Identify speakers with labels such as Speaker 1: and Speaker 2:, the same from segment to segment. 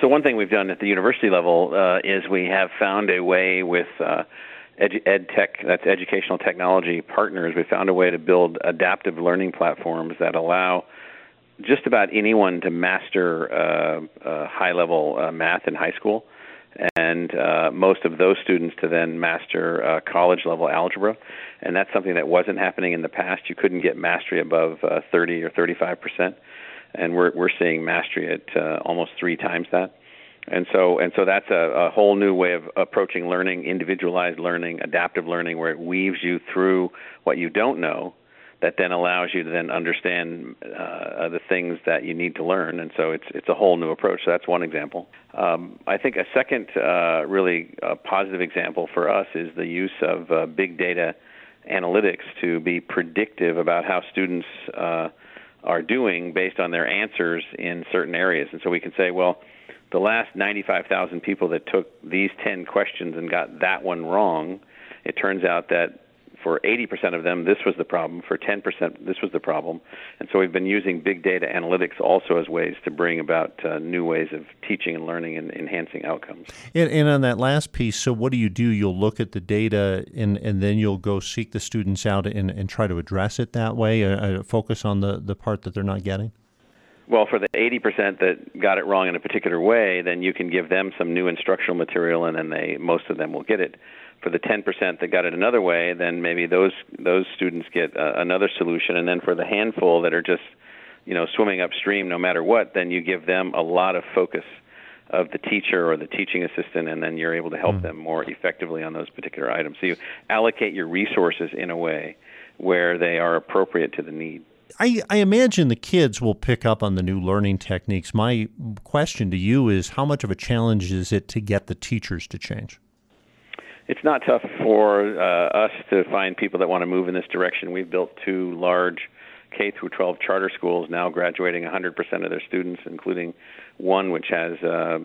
Speaker 1: So one thing we've done at the university level is we have found a way with ed tech, that's educational technology partners, we found a way to build adaptive learning platforms that allow just about anyone to master high-level math in high school, and most of those students to then master college-level algebra. And that's something that wasn't happening in the past. You couldn't get mastery above 30 or 35%, and we're seeing mastery at almost 3 times that. And so that's a whole new way of approaching learning, individualized learning, adaptive learning, where it weaves you through what you don't know, that then allows you to then understand the things that you need to learn. And so it's a whole new approach. So that's one example. I think a second really positive example for us is the use of big data analytics to be predictive about how students are doing based on their answers in certain areas. And so we can say, well, the last 95,000 people that took these 10 questions and got that one wrong, it turns out that for 80% of them, this was the problem. For 10%, this was the problem. And so we've been using big data analytics also as ways to bring about new ways of teaching and learning and enhancing outcomes.
Speaker 2: And on that last piece, so what do? You'll look at the data and then you'll go seek the students out and try to address it that way, focus on the part that they're not getting?
Speaker 1: Well, for the 80% that got it wrong in a particular way, then you can give them some new instructional material, and then most of them will get it. For the 10% that got it another way, then maybe those students get another solution. And then for the handful that are just, swimming upstream no matter what, then you give them a lot of focus of the teacher or the teaching assistant, and then you're able to help them more effectively on those particular items. So you allocate your resources in a way where they are appropriate to the need.
Speaker 2: I imagine the kids will pick up on the new learning techniques. My question to you is, how much of a challenge is it to get the teachers to change?
Speaker 1: It's not tough for us to find people that want to move in this direction. We've built 2 large K-12 charter schools now graduating 100% of their students, including one which has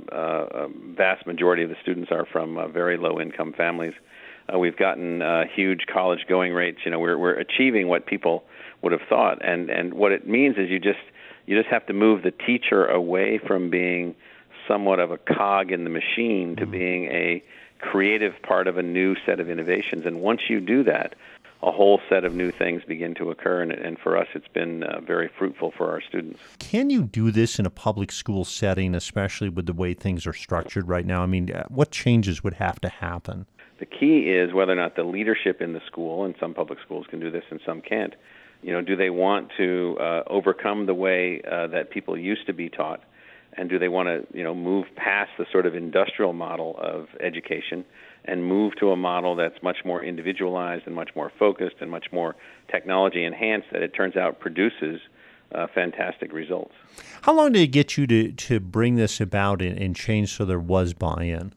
Speaker 1: a vast majority of the students are from very low-income families. We've gotten huge college going rates. We're achieving what people would have thought, and what it means is you just have to move the teacher away from being somewhat of a cog in the machine to being a creative part of a new set of innovations. And once you do that, a whole set of new things begin to occur, and for us it's been very fruitful for our students.
Speaker 2: Can you do this in a public school setting, especially with the way things are structured right now? I mean, what changes would have to happen?
Speaker 1: The key is whether or not the leadership in the school, and some public schools can do this and some can't, do they want to overcome the way that people used to be taught? And do they want to, move past the sort of industrial model of education and move to a model that's much more individualized and much more focused and much more technology enhanced that it turns out produces fantastic results?
Speaker 2: How long did it get you to bring this about and change so there was buy-in?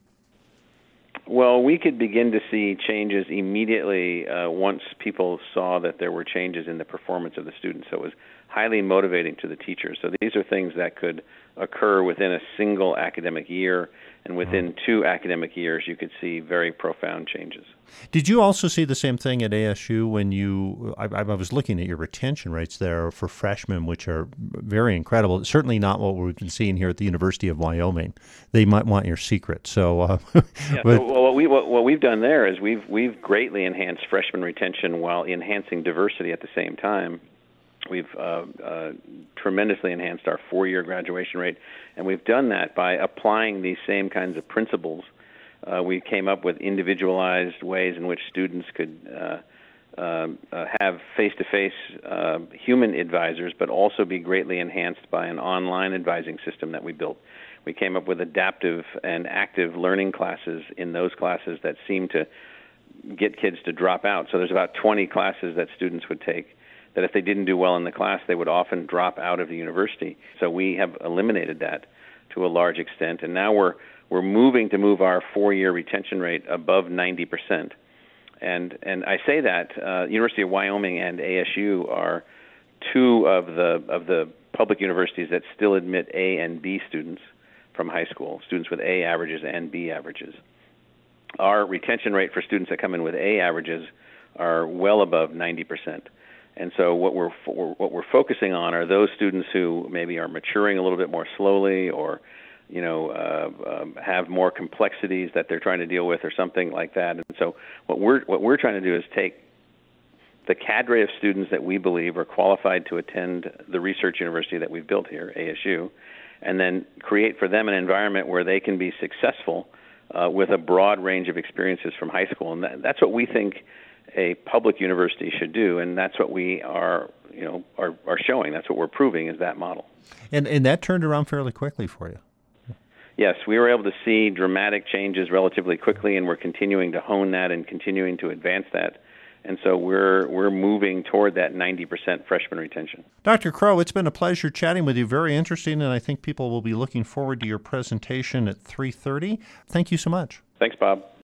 Speaker 1: Well, we could begin to see changes immediately once people saw that there were changes in the performance of the students. So it was highly motivating to the teachers. So these are things that could occur within a single academic year, and within 2 academic years you could see very profound changes.
Speaker 2: Did you also see the same thing at ASU when I was looking at your retention rates there for freshmen, which are very incredible. Certainly not what we've been seeing here at the University of Wyoming. They might want your secret. So,
Speaker 1: what we've done there is we've greatly enhanced freshman retention while enhancing diversity at the same time. We've tremendously enhanced our 4-year graduation rate, and we've done that by applying these same kinds of principles. We came up with individualized ways in which students could have face-to-face human advisors, but also be greatly enhanced by an online advising system that we built. We came up with adaptive and active learning classes in those classes that seem to get kids to drop out. So there's about 20 classes that students would take that if they didn't do well in the class, they would often drop out of the university. So we have eliminated that to a large extent, and now we're moving to move our 4-year retention rate above 90%. And I say that University of Wyoming and ASU are 2 of the public universities that still admit A and B students from high school, students with A averages and B averages. Our retention rate for students that come in with A averages are well above 90%. And so what we're focusing on are those students who maybe are maturing a little bit more slowly, or have more complexities that they're trying to deal with or something like that. And so what we're trying to do is take the cadre of students that we believe are qualified to attend the research university that we've built here, ASU, and then create for them an environment where they can be successful with a broad range of experiences from high school. And that's what we think a public university should do, and that's what we are showing. That's what we're proving is that model.
Speaker 2: And that turned around fairly quickly for you.
Speaker 1: Yes, we were able to see dramatic changes relatively quickly, and we're continuing to hone that and continuing to advance that. And so we're moving toward that 90% freshman retention.
Speaker 2: Dr. Crow, it's been a pleasure chatting with you. Very interesting, and I think people will be looking forward to your presentation at 3:30. Thank you so much.
Speaker 1: Thanks, Bob.